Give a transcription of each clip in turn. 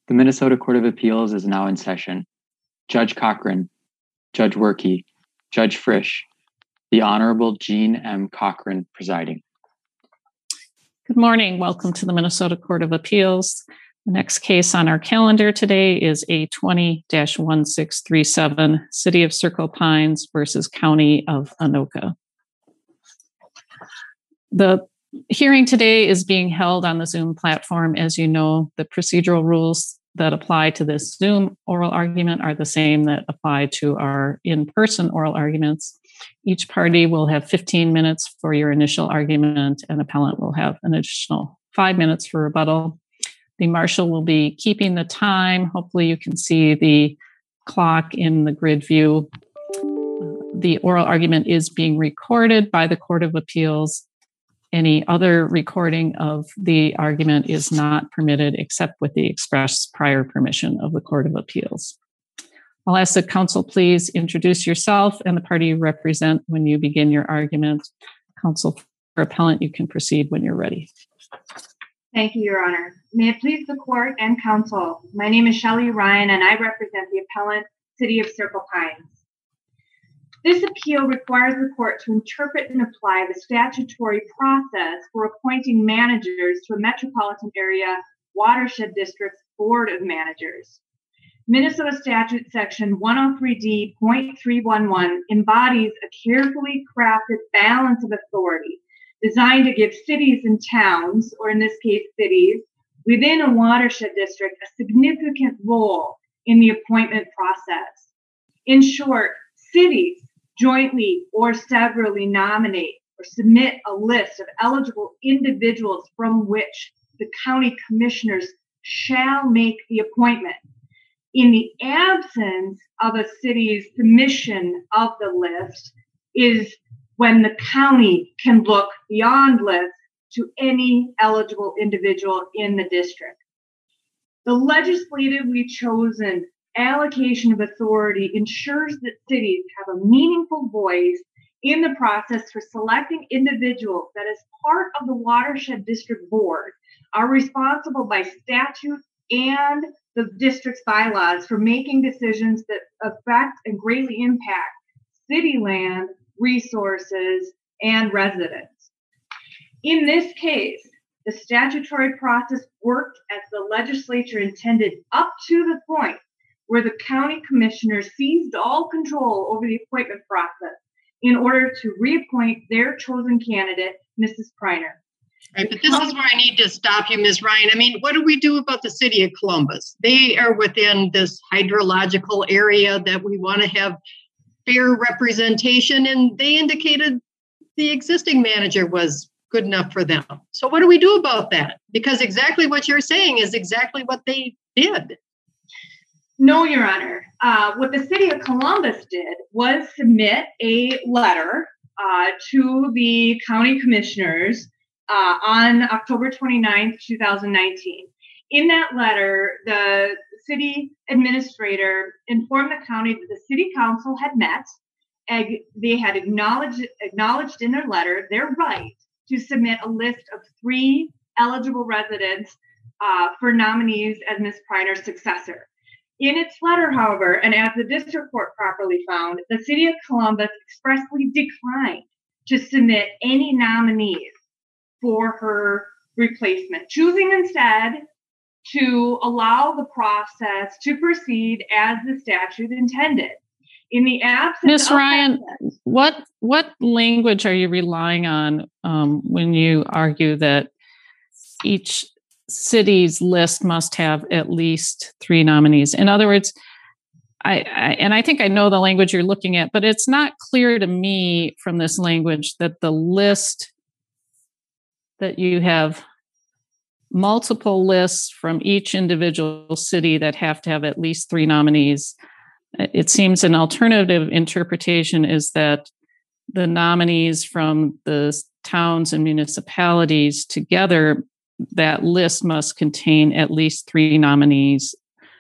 The Minnesota Court of Appeals is now in session. Judge Cochran, Judge Werke, Judge Frisch, the Honorable Jean M. Cochran presiding. Good morning. Welcome to the Minnesota Court of Appeals. The next case on our calendar today is A20-1637, City of Circle Pines versus County of Anoka. The hearing today is being held on the Zoom platform. As you know, the procedural rules that apply to this Zoom oral argument are the same that apply to our in-person oral arguments. Each party will have 15 minutes for your initial argument, and appellant will have an additional 5 minutes for rebuttal. The marshal will be keeping the time. Hopefully you can see the clock in the grid view. The oral argument is being recorded by the Court of Appeals. Any other recording of the argument is not permitted except with the express prior permission of the Court of Appeals. I'll ask the counsel please introduce yourself and the party you represent when you begin your argument. Counsel for appellant, you can proceed when you're ready. Thank you, Your Honor. May it please the court and counsel, my name is Shelley Ryan and I represent the appellant, City of Circle Pines. This appeal requires the court to interpret and apply the statutory process for appointing managers to a metropolitan area watershed district's board of managers. Minnesota Statute Section 103D.311 embodies a carefully crafted balance of authority designed to give cities and towns, or in this case cities, within a watershed district a significant role in the appointment process. In short, cities jointly or severally nominate or submit a list of eligible individuals from which the county commissioners shall make the appointment. In the absence of a city's submission of the list is when the county can look beyond lists to any eligible individual in the district. The legislatively chosen allocation of authority ensures that cities have a meaningful voice in the process for selecting individuals that, as part of the Watershed District Board, are responsible by statute and the district's bylaws for making decisions that affect and greatly impact city land, resources, and residents. In this case, the statutory process worked as the legislature intended up to the point where the county commissioners seized all control over the appointment process in order to reappoint their chosen candidate, Mrs. Preiner. Right, but this is where I need to stop you, Ms. Ryan. I mean, what do we do about the city of Columbus? They are within this hydrological area that we want to have fair representation, and they indicated the existing manager was good enough for them. So what do we do about that? Because exactly what you're saying is exactly what they did. No, Your Honor. What the city of Columbus did was submit a letter to the county commissioners on October 29th, 2019. In that letter, the city administrator informed the county that the city council had met, and they had acknowledged in their letter their right to submit a list of 3 eligible residents for nominees as Ms. Preiner's successor. In its letter, however, and as the district court properly found, the city of Columbus expressly declined to submit any nominees for her replacement, choosing instead to allow the process to proceed as the statute intended. In the absence Ms. Ryan, what language are you relying on when you argue that each city's list must have at least 3 nominees? In other words, I think I know the language you're looking at, but it's not clear to me from this language that the list that you have multiple lists from each individual city that have to have at least 3 nominees. It seems an alternative interpretation is that the nominees from the towns and municipalities together, that list must contain at least 3 nominees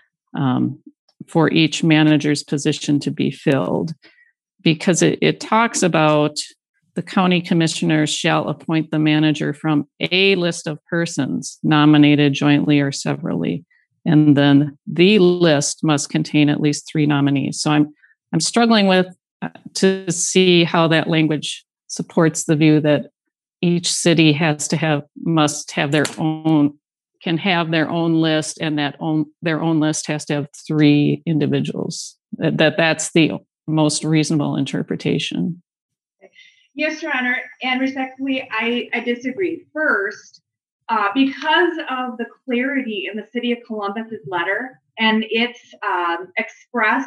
for each manager's position to be filled, because it talks about the county commissioners shall appoint the manager from a list of persons nominated jointly or severally and then the list must contain at least 3 nominees. So I'm struggling with to see how that language supports the view that each city must have their own, can have their own list, and their own list has to have 3 individuals. That's the most reasonable interpretation. Yes, Your Honor, and respectfully, I disagree. First, because of the clarity in the City of Columbus's letter and its express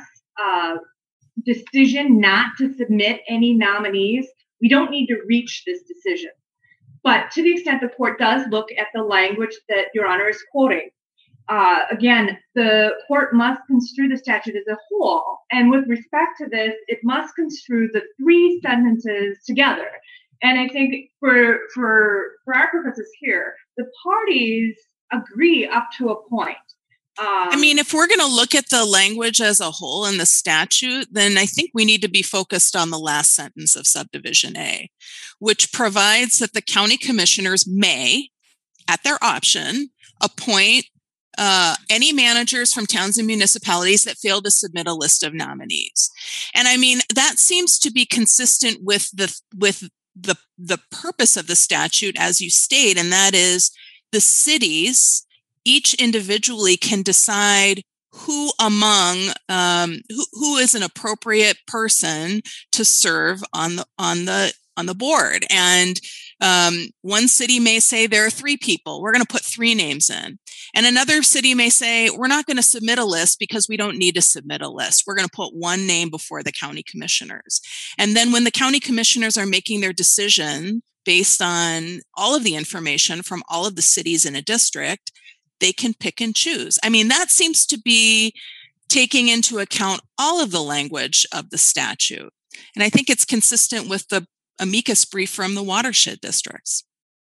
decision not to submit any nominees, we don't need to reach this decision. But to the extent the court does look at the language that Your Honor is quoting, again, the court must construe the statute as a whole. And with respect to this, it must construe the 3 sentences together. And I think for our purposes here, the parties agree up to a point. I mean, if we're going to look at the language as a whole in the statute, then I think we need to be focused on the last sentence of subdivision A, which provides that the county commissioners may, at their option, appoint any managers from towns and municipalities that fail to submit a list of nominees. And I mean, that seems to be consistent with the purpose of the statute, as you state, and that is the cities each individually can decide who among who is an appropriate person to serve on the board. And one city may say there are 3 people. We're going to put 3 names in. And another city may say, we're not going to submit a list because we don't need to submit a list. We're going to put 1 name before the county commissioners. And then when the county commissioners are making their decision based on all of the information from all of the cities in a district, they can pick and choose. I mean, that seems to be taking into account all of the language of the statute. And I think it's consistent with the amicus brief from the watershed districts.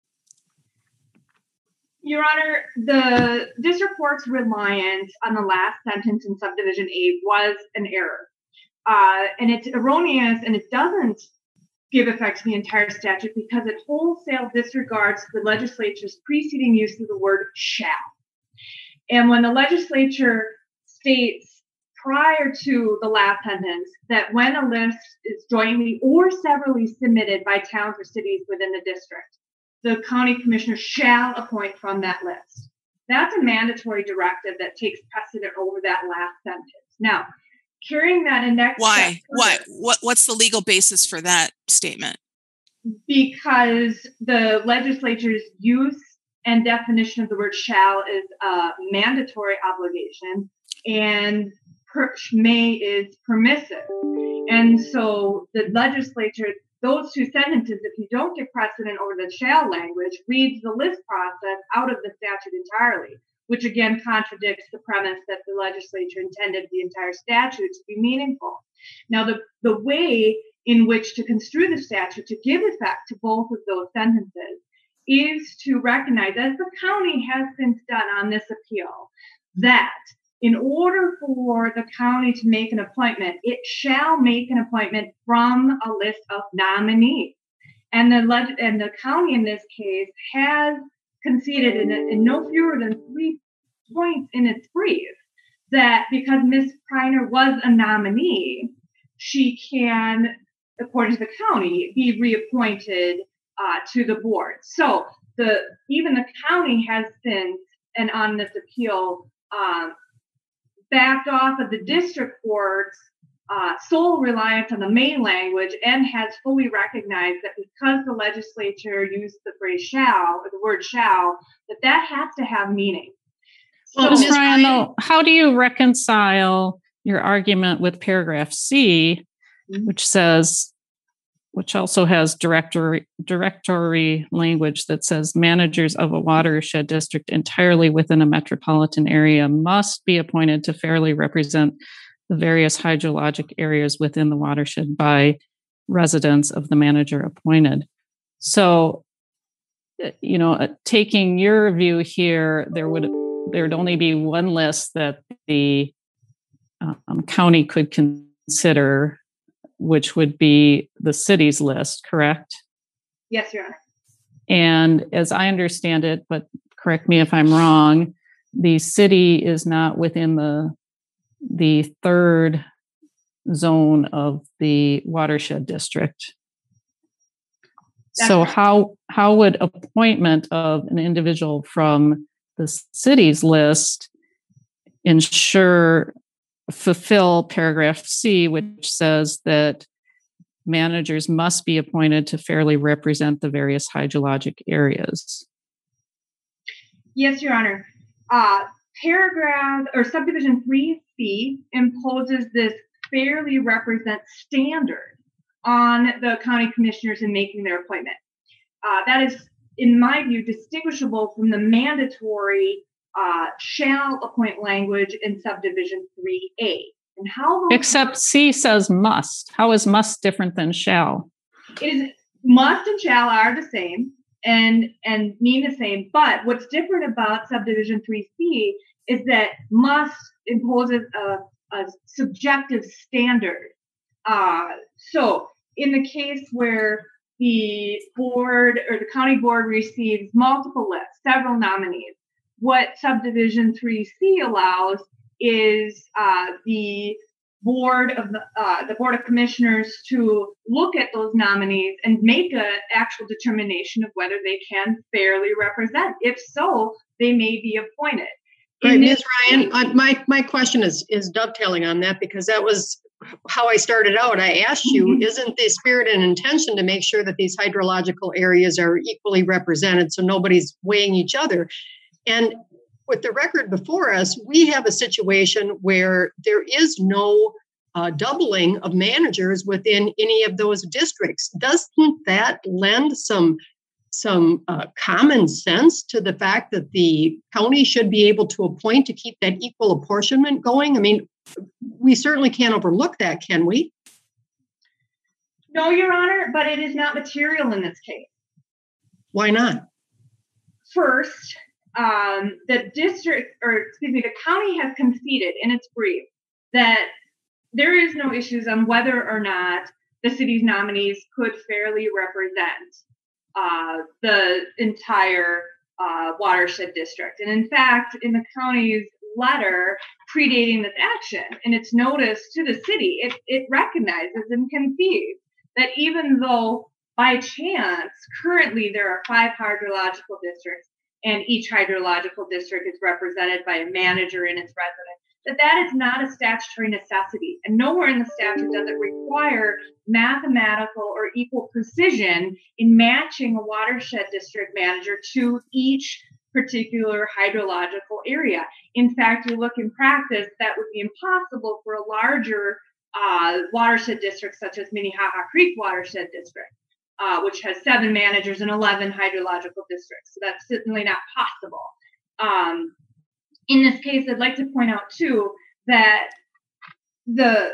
Your Honor, the district court's reliance on the last sentence in subdivision A was an error. And it's erroneous, and it doesn't give effect to the entire statute because it wholesale disregards the legislature's preceding use of the word shall. And when the legislature states prior to the last sentence that when a list is jointly or severally submitted by towns or cities within the district, the county commissioner shall appoint from that list. That's a mandatory directive that takes precedent over that last sentence. Now, carrying that in next Why? What's the legal basis for that statement? Because the legislature's use and definition of the word shall is a mandatory obligation, and may is permissive. And so the legislature, those 2 sentences, if you don't get precedent over the shall language, reads the list process out of the statute entirely, which again contradicts the premise that the legislature intended the entire statute to be meaningful. Now, the way in which to construe the statute to give effect to both of those sentences is to recognize, as the county has since done on this appeal, that in order for the county to make an appointment, it shall make an appointment from a list of nominees. And the county in this case has conceded in no fewer than 3 points in its brief that because Ms. Preiner was a nominee, she can, according to the county, be reappointed to the board. So even the county has since, and on this appeal, backed off of the district court's sole reliance on the main language and has fully recognized that because the legislature used the phrase shall, or the word shall, that has to have meaning. Well, Ms. Ryan, though, how do you reconcile your argument with paragraph C, which says, which also has directory language that says managers of a watershed district entirely within a metropolitan area must be appointed to fairly represent the various hydrologic areas within the watershed by residents of the manager appointed. So, taking your view here, there would only be one list that the county could consider, which would be the city's list, correct? Yes, Your Honor. And as I understand it, but correct me if I'm wrong, the city is not within the third zone of the watershed district. So how would appointment of an individual from the city's list fulfill paragraph C, which says that managers must be appointed to fairly represent the various hydrologic areas? Yes, Your Honor. Paragraph or subdivision 3C imposes this fairly represent standard on the county commissioners in making their appointment. That is, in my view, distinguishable from the mandatory shall appoint language in subdivision 3A. And except C says must. How is must different than shall? It is must and shall are the same and mean the same. But what's different about subdivision 3C is that must imposes a subjective standard. So in the case where the board or the county board receives multiple lists, several nominees, what subdivision 3C allows is the board of commissioners to look at those nominees and make an actual determination of whether they can fairly represent. If so, they may be appointed. Right, Ms. Ryan, my question is dovetailing on that, because that was how I started out. I asked you, isn't the spirit and intention to make sure that these hydrological areas are equally represented so nobody's weighing each other? And with the record before us, we have a situation where there is no doubling of managers within any of those districts. Doesn't that lend some common sense to the fact that the county should be able to appoint to keep that equal apportionment going? I mean, we certainly can't overlook that, can we? No, Your Honor, but it is not material in this case. Why not? First, the county has conceded in its brief that there is no issues on whether or not the city's nominees could fairly represent the entire watershed district. And in fact, in the county's letter predating this action, in its notice to the city, it recognizes and concedes that even though by chance currently there are 5 hydrological districts and each hydrological district is represented by a manager and its resident, that is not a statutory necessity. And nowhere in the statute does it require mathematical or equal precision in matching a watershed district manager to each particular hydrological area. In fact, you look in practice, that would be impossible for a larger watershed district such as Minnehaha Creek Watershed District, which has 7 managers and 11 hydrological districts. So that's certainly not possible. In this case, I'd like to point out too that the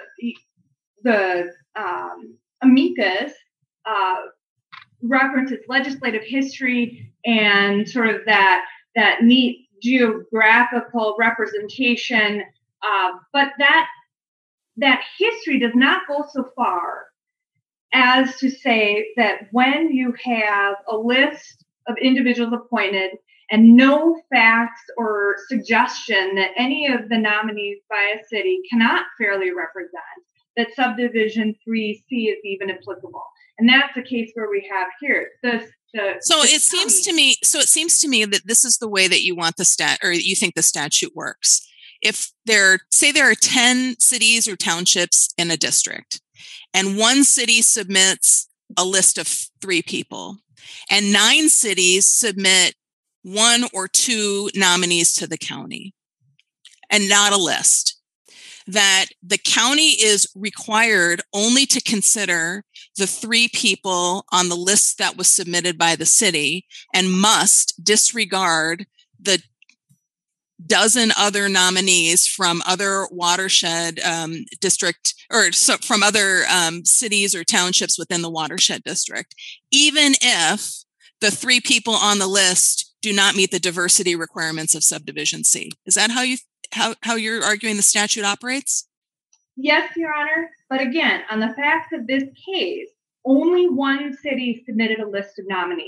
amicus references legislative history and sort of that neat geographical representation, but that history does not go so far as to say that when you have a list of individuals appointed and no facts or suggestion that any of the nominees by a city cannot fairly represent, that subdivision 3C is even applicable. And that's the case where we have here. It seems to me that this is the way that you want you think the statute works. If there are 10 cities or townships in a district, and one city submits a list of 3 people, and 9 cities submit 1 or 2 nominees to the county, and not a list, that the county is required only to consider the 3 people on the list that was submitted by the city and must disregard the dozen other nominees from other watershed district from other cities or townships within the watershed district, even if the 3 people on the list do not meet the diversity requirements of subdivision C. Is that how you're arguing the statute operates? Yes, Your Honor. But again, on the facts of this case, only one city submitted a list of nominees.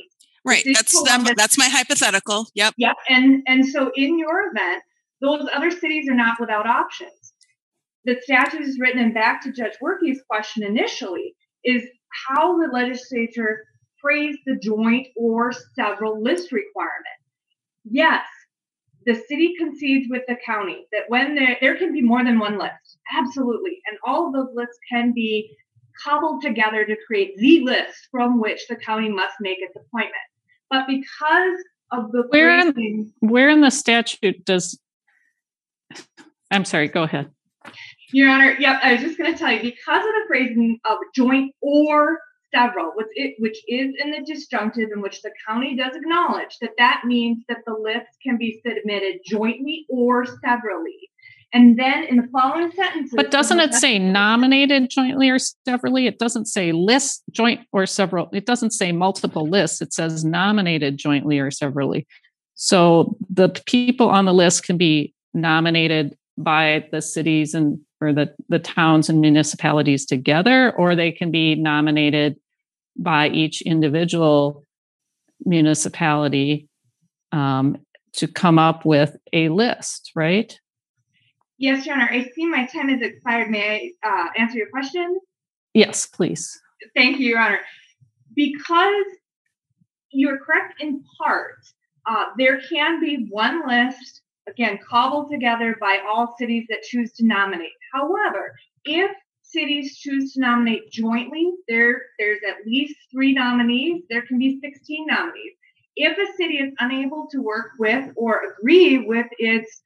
Right. That's my hypothetical. Yep. Yep. And so in your event, those other cities are not without options. The statute is written, and back to Judge Werke's question initially, is how the legislature phrased the joint or several list requirement. Yes, the city concedes with the county that when there can be more than one list, absolutely, and all of those lists can be cobbled together to create the list from which the county must make its appointment. But because of the where in the statute does, I'm sorry, go ahead. Your Honor, yeah, I was just going to tell you, because of the phrasing of joint or several, which is in the disjunctive, in which the county does acknowledge that means that the list can be submitted jointly or severally. And then in the following sentences... But doesn't it say nominated jointly or severally? It doesn't say list, joint, or several. It doesn't say multiple lists. It says nominated jointly or severally. So the people on the list can be nominated by the cities or the towns and municipalities together, or they can be nominated by each individual municipality to come up with a list, right? Yes, Your Honor. I see my time has expired. May I answer your question? Yes, please. Thank you, Your Honor. Because you're correct in part, there can be one list, again, cobbled together by all cities that choose to nominate. However, if cities choose to nominate jointly, there's at least 3 nominees. There can be 16 nominees. If a city is unable to work with or agree with its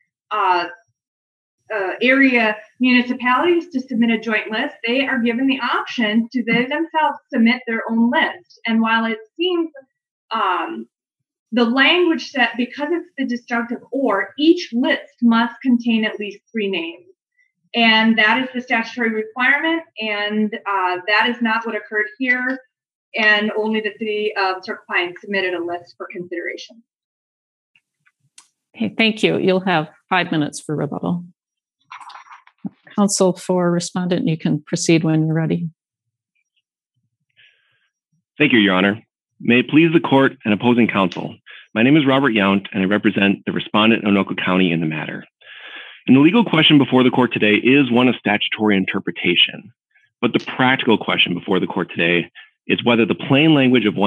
area municipalities to submit a joint list, they are given the option to they themselves submit their own list. And while it seems the language set, because it's the disjunctive or, each list must contain at least 3 names. And that is the statutory requirement. And that is not what occurred here. And only the city of Circle Pines submitted a list for consideration. Okay, thank you. You'll have 5 minutes for rebuttal. Counsel for respondent, you can proceed when you're ready. Thank you, Your Honor. May it please the court and opposing counsel. My name is Robert Yount, and I represent the respondent in Anoka County in the matter. And the legal question before the court today is one of statutory interpretation. But the practical question before the court today is whether the plain language of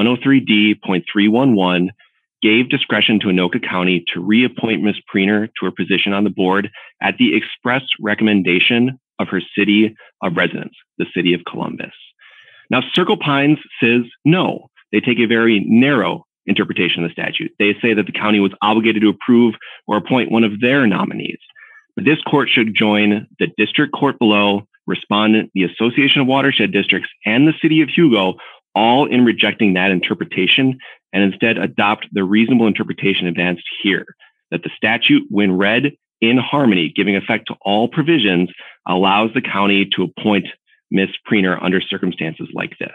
103D.311 gave discretion to Anoka County to reappoint Ms. Preener to her position on the board at the express recommendation of her city of residence, the city of Columbus. Now, Circle Pines says no. They take a very narrow interpretation of the statute. They say that the county was obligated to approve or appoint one of their nominees. But this court should join the district court below, respondent, the Association of Watershed Districts, and the city of Hugo, all in rejecting that interpretation, and instead adopt the reasonable interpretation advanced here, that the statute, when read in harmony, giving effect to all provisions, allows the county to appoint Ms. Preener under circumstances like this.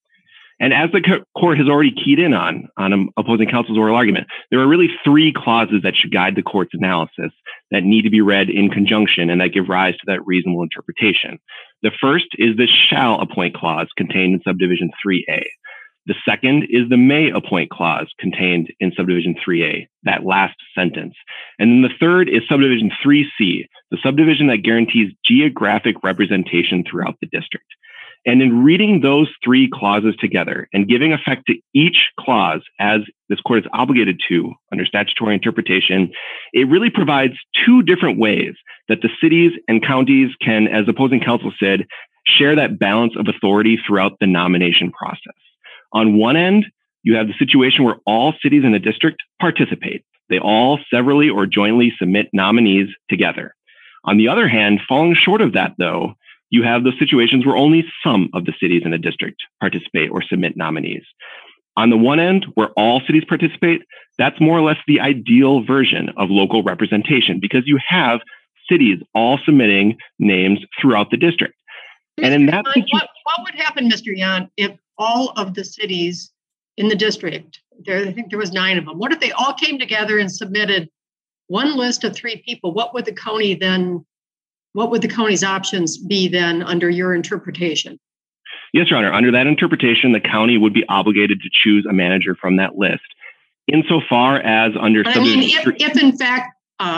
And as the court has already keyed in on opposing counsel's oral argument, there are really 3 clauses that should guide the court's analysis that need to be read in conjunction and that give rise to that reasonable interpretation. The first is the shall appoint clause contained in subdivision 3A. The second is the may appoint clause contained in subdivision 3A, that last sentence. And then the third is subdivision 3C, the subdivision that guarantees geographic representation throughout the district. And in reading those 3 clauses together and giving effect to each clause as this court is obligated to under statutory interpretation, it really provides 2 different ways that the cities and counties can, as opposing counsel said, share that balance of authority throughout the nomination process. On one end, you have the situation where all cities in the district participate. They all severally or jointly submit nominees together. On the other hand, falling short of that, though, you have those situations where only some of the cities in a district participate or submit nominees. On the one end, where all cities participate, that's more or less the ideal version of local representation because you have cities all submitting names throughout the district. And in that what would happen, Mr. Yount, if all of the cities in the district, I think there was 9 of them, what if they all came together and submitted one list of 3 people? What would the county's options be then under your interpretation? Yes, Your Honor. Under that interpretation, the county would be obligated to choose a manager from that list. Insofar as under if in fact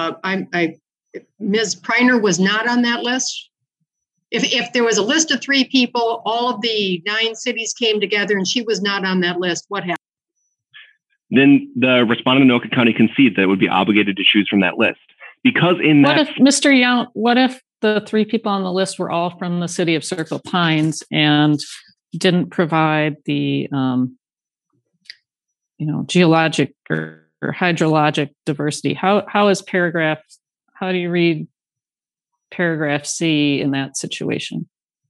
Ms. Priner was not on that list, if there was a list of 3 people, all of the 9 cities came together and she was not on that list, what happened? Then the respondent in Anoka County concedes that it would be obligated to choose from that list. Because in that... What if, Mr. Yount, what if the 3 people on the list were all from the city of Circle Pines and didn't provide the, geologic or hydrologic diversity? How do you read paragraph C in that situation?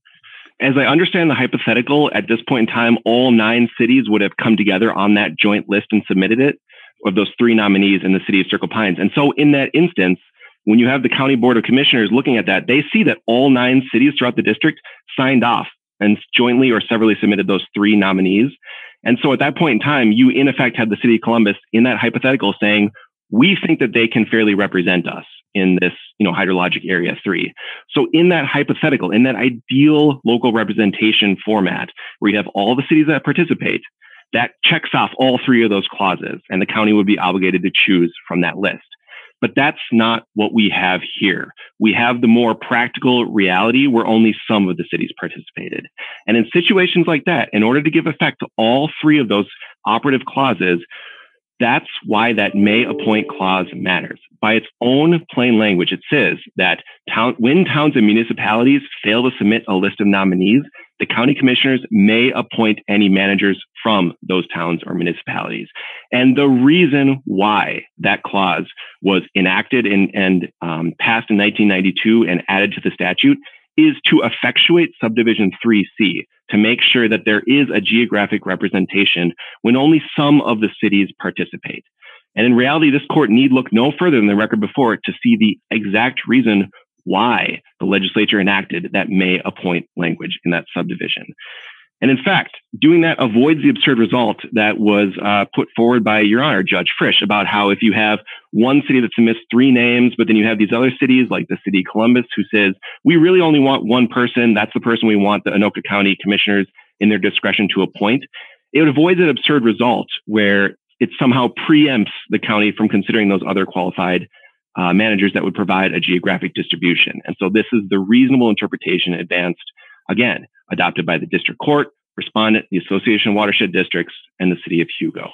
As I understand the hypothetical, at this point in time, all 9 cities would have come together on that joint list and submitted it, of those 3 nominees in the city of Circle Pines. And so in that instance, when you have the County Board of Commissioners looking at that, they see that all 9 cities throughout the district signed off and jointly or severally submitted those 3 nominees. And so at that point in time, you in effect had the city of Columbus in that hypothetical saying, we think that they can fairly represent us in this, hydrologic area 3. So in that hypothetical, in that ideal local representation format, where you have all the cities that participate, that checks off all 3 of those clauses, and the county would be obligated to choose from that list. But that's not what we have here. We have the more practical reality where only some of the cities participated. And in situations like that, in order to give effect to all 3 of those operative clauses, that's why that may appoint clause matters. By its own plain language, it says that when towns and municipalities fail to submit a list of nominees, the county commissioners may appoint any managers from those towns or municipalities. And the reason why that clause was enacted and passed in 1992 and added to the statute is to effectuate subdivision 3C, to make sure that there is a geographic representation when only some of the cities participate. And in reality, this court need look no further than the record before it to see the exact reason why the legislature enacted that may appoint language in that subdivision. And in fact, doing that avoids the absurd result that was put forward by Your Honor, Judge Frisch, about how if you have one city that submits 3 names, but then you have these other cities like the city of Columbus who says, we really only want one person, that's the person we want the Anoka County commissioners in their discretion to appoint, it avoids an absurd result where it somehow preempts the county from considering those other qualified managers that would provide a geographic distribution. And so this is the reasonable interpretation advanced, again, adopted by the district court, respondent, the Association of Watershed Districts, and the city of Hugo.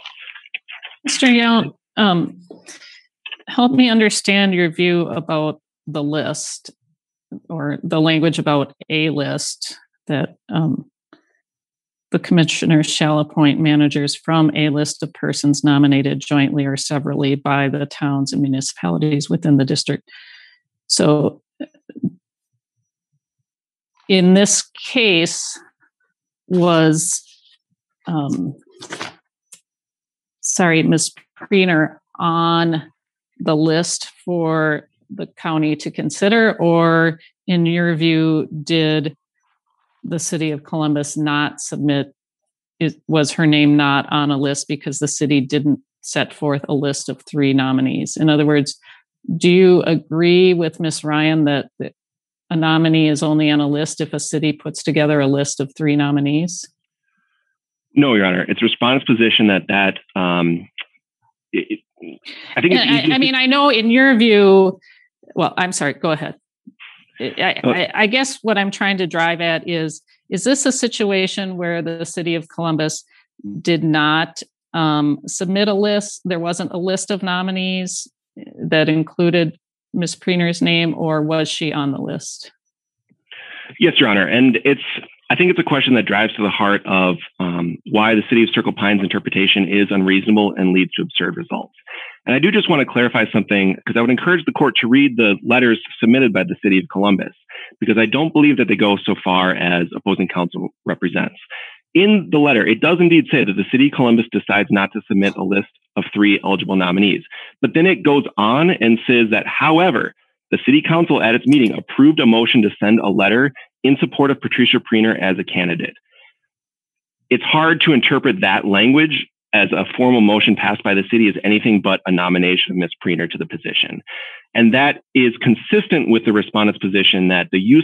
Mr. Yount, help me understand your view about the list or the language about a list that the commissioners shall appoint managers from a list of persons nominated jointly or severally by the towns and municipalities within the district. So in this case, was, Ms. Priner on the list for the county to consider, or in your view, did the city of Columbus not submit, was her name not on a list because the city didn't set forth a list of 3 nominees? In other words, do you agree with Ms. Ryan that a nominee is only on a list if a city puts together a list of 3 nominees? No, Your Honor. It's respondent's position that I think it's I mean, I know in your view, well, I'm sorry, go ahead. I guess what I'm trying to drive at is this a situation where the city of Columbus did not submit a list? There wasn't a list of nominees that included Ms. Priner's name, or was she on the list? Yes, Your Honor. And I think it's a question that drives to the heart of why the city of Circle Pines interpretation is unreasonable and leads to absurd results. And I do just want to clarify something, because I would encourage the court to read the letters submitted by the city of Columbus, because I don't believe that they go so far as opposing counsel represents. In the letter, it does indeed say that the city of Columbus decides not to submit a list of 3 eligible nominees. But then it goes on and says that, however, the city council at its meeting approved a motion to send a letter in support of Patricia Priner as a candidate. It's hard to interpret that language as a formal motion passed by the city as anything but a nomination of Ms. Priner to the position. And that is consistent with the respondent's position that the use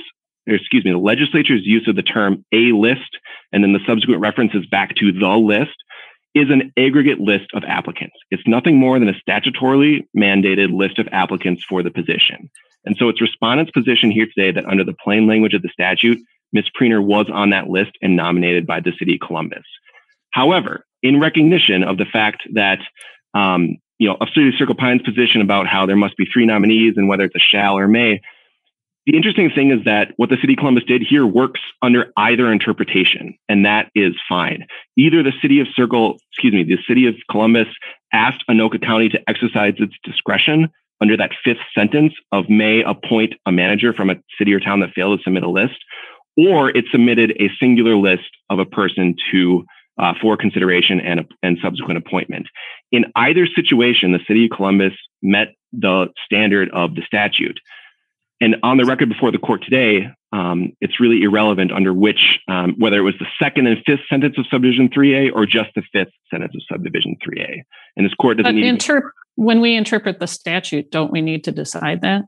the legislature's use of the term a list and then the subsequent references back to the list is an aggregate list of applicants. It's nothing more than a statutorily mandated list of applicants for the position. And so it's respondent's position here today that under the plain language of the statute, Ms. Preener was on that list and nominated by the city of Columbus. However, in recognition of the fact that, of City of Circle Pines' position about how there must be 3 nominees and whether it's a shall or may, the interesting thing is that what the city of Columbus did here works under either interpretation, and that is fine. Either the city of Columbus asked Anoka County to exercise its discretion under that 5th sentence of may appoint a manager from a city or town that failed to submit a list, or it submitted a singular list of a person for consideration and subsequent appointment. In either situation, the city of Columbus met the standard of the statute. And on the record before the court today, it's really irrelevant under which, whether it was the 2nd and 5th sentence of subdivision 3A or just the 5th sentence of subdivision 3A. And this court doesn't need when we interpret the statute, don't we need to decide that?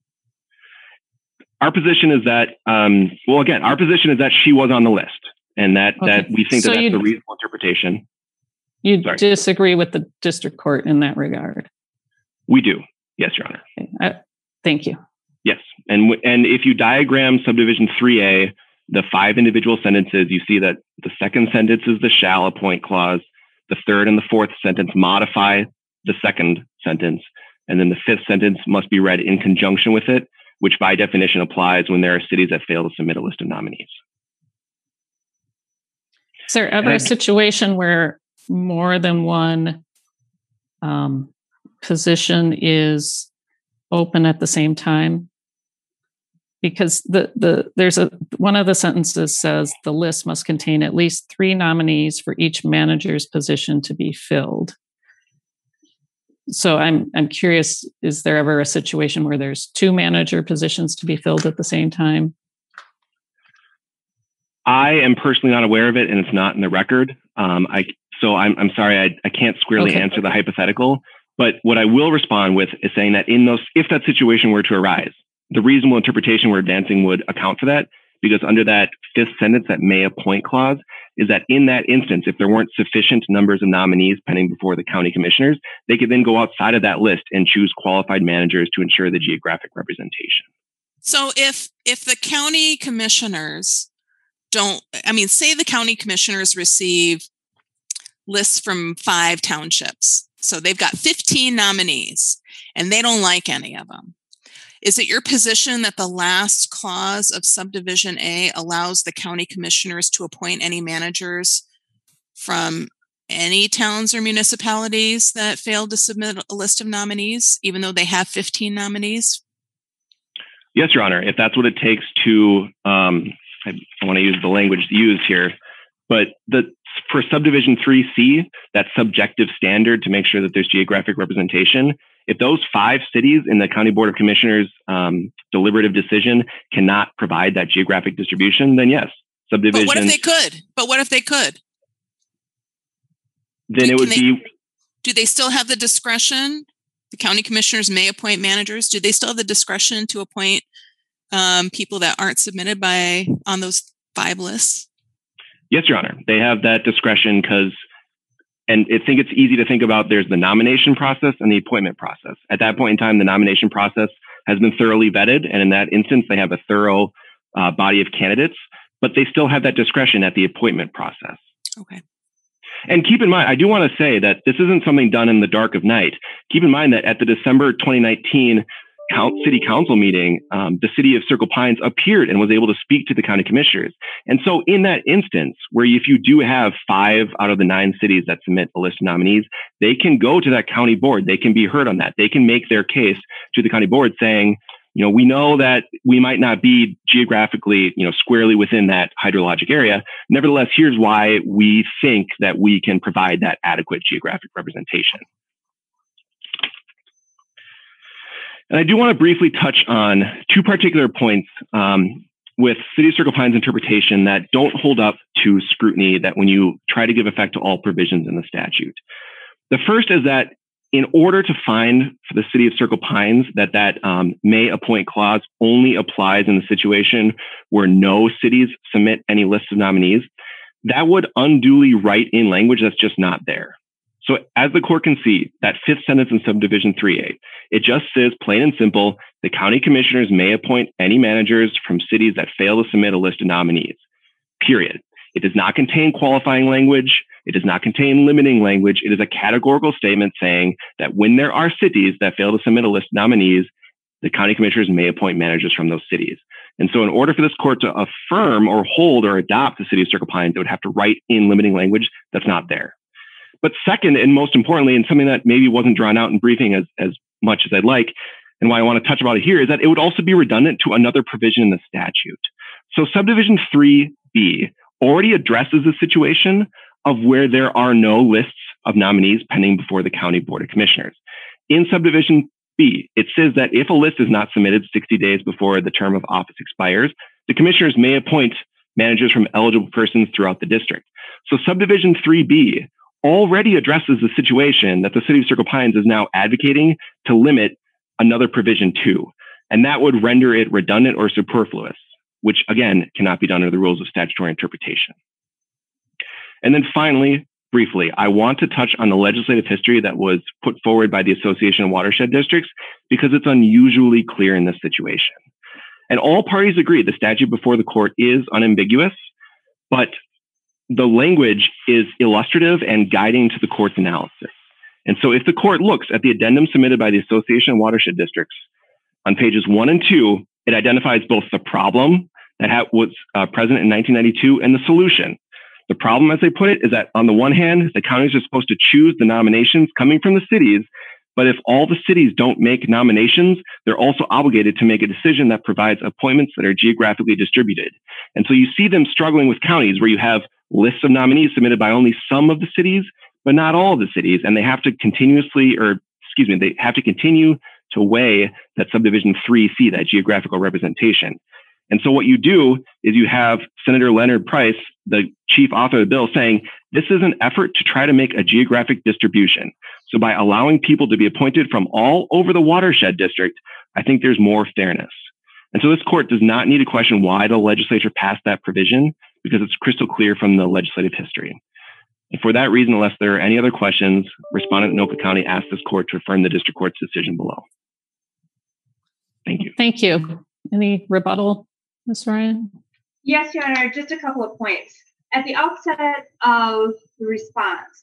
Our position is that, our position is that she was on the list, and that we think that's a reasonable interpretation. You disagree with the district court in that regard? We do. Yes, Your Honor. Okay. Thank you. Yes. And if you diagram subdivision 3A, the 5 individual sentences, you see that the 2nd sentence is the shall appoint clause. The 3rd and the 4th sentence modify the 2nd sentence. And then the 5th sentence must be read in conjunction with it, which by definition applies when there are cities that fail to submit a list of nominees. Is there ever a situation where more than one position is open at the same time? Because there's one of the sentences says the list must contain at least 3 nominees for each manager's position to be filled. So I'm curious, is there ever a situation where there's 2 manager positions to be filled at the same time? I am personally not aware of it, and it's not in the record. I'm sorry, I can't squarely answer the hypothetical. But what I will respond with is saying that if that situation were to arise, the reasonable interpretation we're advancing would account for that, because under that 5th sentence, that may appoint clause, is that in that instance, if there weren't sufficient numbers of nominees pending before the county commissioners, they could then go outside of that list and choose qualified managers to ensure the geographic representation. So if the county commissioners say the county commissioners receive lists from 5 townships. So they've got 15 nominees and they don't like any of them. Is it your position that the last clause of subdivision A allows the county commissioners to appoint any managers from any towns or municipalities that failed to submit a list of nominees, even though they have 15 nominees? Yes, Your Honor. If that's what it takes to, I want to use the language used here, but for subdivision 3C, that subjective standard to make sure that there's geographic representation, if those 5 cities in the County Board of Commissioners deliberative decision cannot provide that geographic distribution, then yes, subdivision. But what if they could? Then it would be. Do they still have the discretion? The county commissioners may appoint managers. Do they still have the discretion to appoint people that aren't submitted on those 5 lists? Yes, Your Honor. They have that discretion and I think it's easy to think about there's the nomination process and the appointment process. At that point in time, the nomination process has been thoroughly vetted. And in that instance, they have a thorough body of candidates, but they still have that discretion at the appointment process. Okay. And keep in mind, I do want to say that this isn't something done in the dark of night. Keep in mind that at the December 2019 city council meeting, the city of Circle Pines appeared and was able to speak to the county commissioners. And so in that instance, where if you do have 5 out of the 9 cities that submit a list of nominees, they can go to that county board. They can be heard on that. They can make their case to the county board saying, we know that we might not be geographically, squarely within that hydrologic area. Nevertheless, here's why we think that we can provide that adequate geographic representation. And I do want to briefly touch on 2 particular points with City of Circle Pines interpretation that don't hold up to scrutiny that when you try to give effect to all provisions in the statute. The first is that in order to find for the city of Circle Pines that may appoint clause only applies in the situation where no cities submit any list of nominees, that would unduly write in language that's just not there. So as the court can see, that fifth sentence in subdivision 3A, it just says plain and simple, the county commissioners may appoint any managers from cities that fail to submit a list of nominees, period. It does not contain qualifying language. It does not contain limiting language. It is a categorical statement saying that when there are cities that fail to submit a list of nominees, the county commissioners may appoint managers from those cities. And so in order for this court to affirm or hold or adopt the city of Circle Pines, it would have to write in limiting language that's not there. But second, and most importantly, and something that maybe wasn't drawn out in briefing as much as I'd like, and why I want to touch about it here, is that it would also be redundant to another provision in the statute. So subdivision 3B already addresses the situation of where there are no lists of nominees pending before the County Board of Commissioners. In subdivision B, it says that if a list is not submitted 60 days before the term of office expires, the commissioners may appoint managers from eligible persons throughout the district. So subdivision 3B already addresses the situation that the city of Circle Pines is now advocating to limit another provision to, and that would render it redundant or superfluous, which again cannot be done under the rules of statutory interpretation. And then finally, briefly, I want to touch on the legislative history that was put forward by the Association of Watershed Districts because it's unusually clear in this situation. And all parties agree the statute before the court is unambiguous, but the language is illustrative and guiding to the court's analysis. And so if the court looks at the addendum submitted by the Association of Watershed Districts on pages 1 and 2, it identifies both the problem that was present in 1992 and the solution. The problem, as they put it, is that on the one hand, the counties are supposed to choose the nominations coming from the cities, but if all the cities don't make nominations, they're also obligated to make a decision that provides appointments that are geographically distributed. And so you see them struggling with counties where you have lists of nominees submitted by only some of the cities, but not all of the cities, and they have to continue to weigh that subdivision 3C, that geographical representation. And so what you do is you have Senator Leonard Price, the chief author of the bill, saying this is an effort to try to make a geographic distribution. So by allowing people to be appointed from all over the watershed district, I think there's more fairness. And so this court does not need to question why the legislature passed that provision because it's crystal clear from the legislative history. And for that reason, unless there are any other questions, respondent in Anoka County asked this court to affirm the district court's decision below. Thank you. Thank you. Any rebuttal, Ms. Ryan? Yes, Your Honor, just a couple of points. At the outset of the response,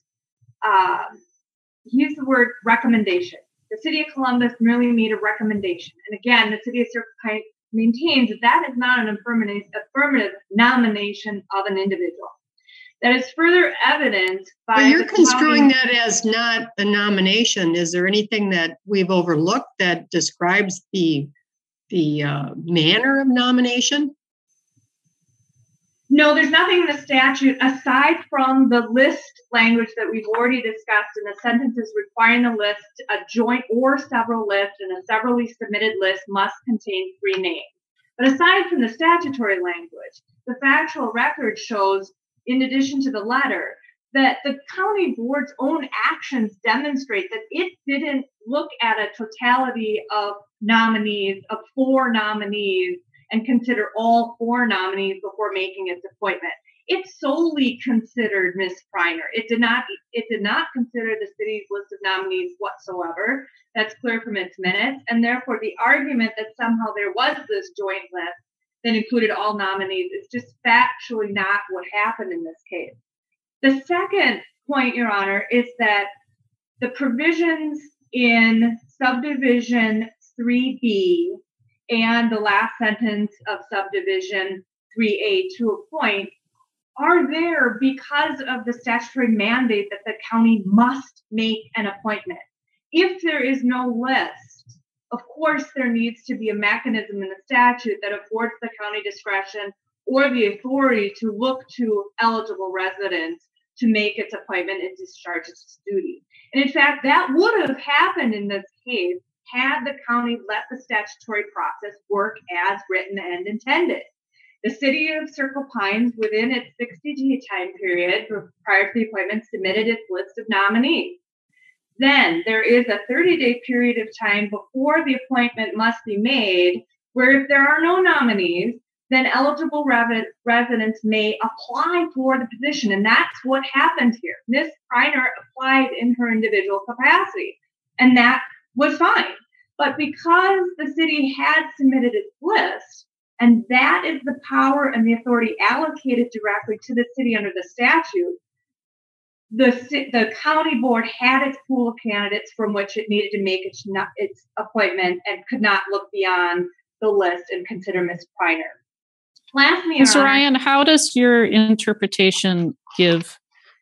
use the word recommendation. The City of Columbus merely made a recommendation. And again, the City of Circle Pines maintains that that is not an affirmative nomination of an individual. That is further evidenced by. Well, you're construing that as not a nomination. Is there anything that we've overlooked that describes the manner of nomination? No, there's nothing in the statute aside from the list language that we've already discussed in the sentences requiring the list, a joint or several lists, and a severally submitted list must contain 3 names. But aside from the statutory language, the factual record shows, in addition to the letter, that the county board's own actions demonstrate that it didn't look at a totality of nominees, of 4 nominees, and consider all 4 nominees before making its appointment. It solely considered Ms. Preiner. It did not consider the city's list of nominees whatsoever. That's clear from its minutes. And therefore, the argument that somehow there was this joint list that included all nominees is just factually not what happened in this case. The second point, Your Honor, is that the provisions in subdivision 3B and the last sentence of subdivision 3A to appoint are there because of the statutory mandate that the county must make an appointment. If there is no list, of course, there needs to be a mechanism in the statute that affords the county discretion or the authority to look to eligible residents to make its appointment and discharge its duty. And in fact, that would have happened in this case had the county let the statutory process work as written and intended. The City of Circle Pines, within its 60-day time period prior to the appointment, submitted its list of nominees. Then there is a 30-day period of time before the appointment must be made, where if there are no nominees, then eligible residents may apply for the position. And that's what happened here. Ms. Preiner applied in her individual capacity, and that was fine. But because the city had submitted its list, and that is the power and the authority allocated directly to the city under the statute, the county board had its pool of candidates from which it needed to make its appointment and could not look beyond the list and consider Ms. Preiner. Lastly, Mr. Ryan, how does your interpretation give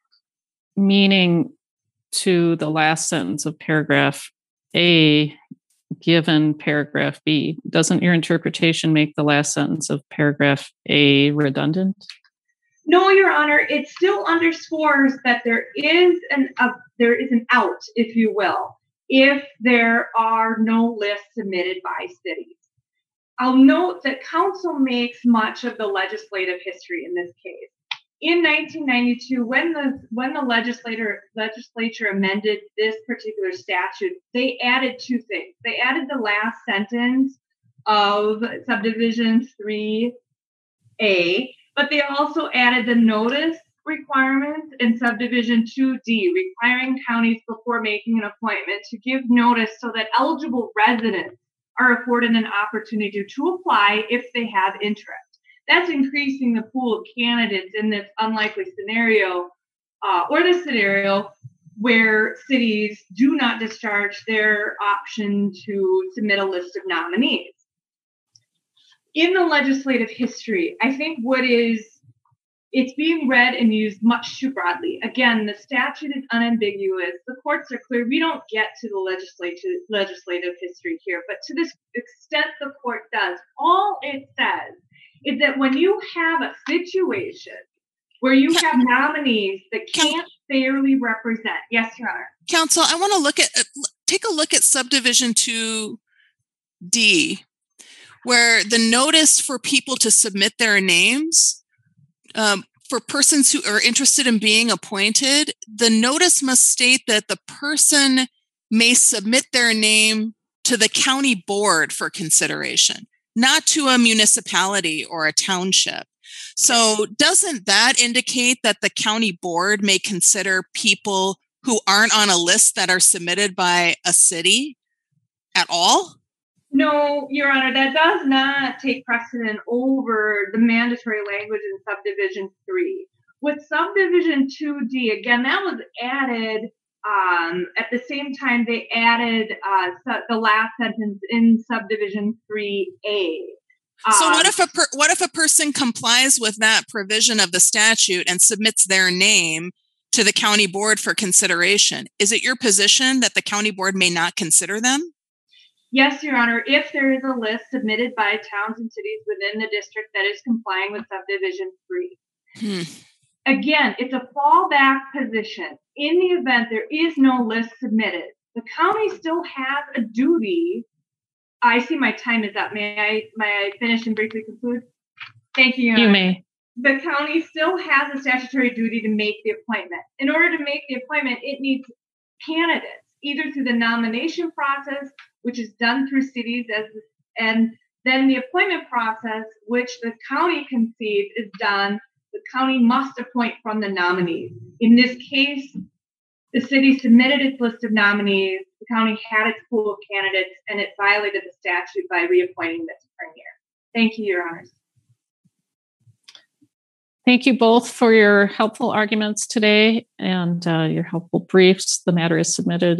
meaning to the last sentence of paragraph A given paragraph B? Doesn't your interpretation make the last sentence of paragraph A redundant? No, Your Honor. It still underscores that there is an out, if you will, if there are no lists submitted by cities. I'll note that council makes much of the legislative history in this case. In 1992, when the legislature amended this particular statute, they added two things. They added the last sentence of subdivision 3A, but they also added the notice requirements in subdivision 2D, requiring counties before making an appointment to give notice so that eligible residents are afforded an opportunity to apply if they have interest. That's increasing the pool of candidates in this unlikely scenario, or the scenario where cities do not discharge their option to submit a list of nominees. In the legislative history, I think it's being read and used much too broadly. Again, the statute is unambiguous. The courts are clear. We don't get to the legislative history here, but to this extent the court does. All it says is that when you have a situation where you have nominees that can't fairly represent. Yes, Your Honor. Counsel, I want to take a look at subdivision 2D, where the notice for people to submit their names, for persons who are interested in being appointed, the notice must state that the person may submit their name to the county board for consideration, not to a municipality or a township. So doesn't that indicate that the county board may consider people who aren't on a list that are submitted by a city at all? No, Your Honor, that does not take precedent over the mandatory language in subdivision 3. With subdivision 2D, again, that was added at the same time they added the last sentence in subdivision 3A. So what if a person complies with that provision of the statute and submits their name to the county board for consideration? Is it your position that the county board may not consider them? Yes, Your Honor, if there is a list submitted by towns and cities within the district that is complying with subdivision 3. Again, it's a fallback position. In the event there is no list submitted, the county still has a duty. I see my time is up. May I finish and briefly conclude? Thank you, Your Honor. You may. The county still has a statutory duty to make the appointment. In order to make the appointment, it needs candidates, either through the nomination process, which is done through cities, and then the appointment process, which the county conceives is done. The county must appoint from the nominees. In this case, the city submitted its list of nominees. The county had its pool of candidates, and it violated the statute by reappointing Ms. Preiner. Thank you, Your Honors. Thank you both for your helpful arguments today and your helpful briefs. The matter is submitted.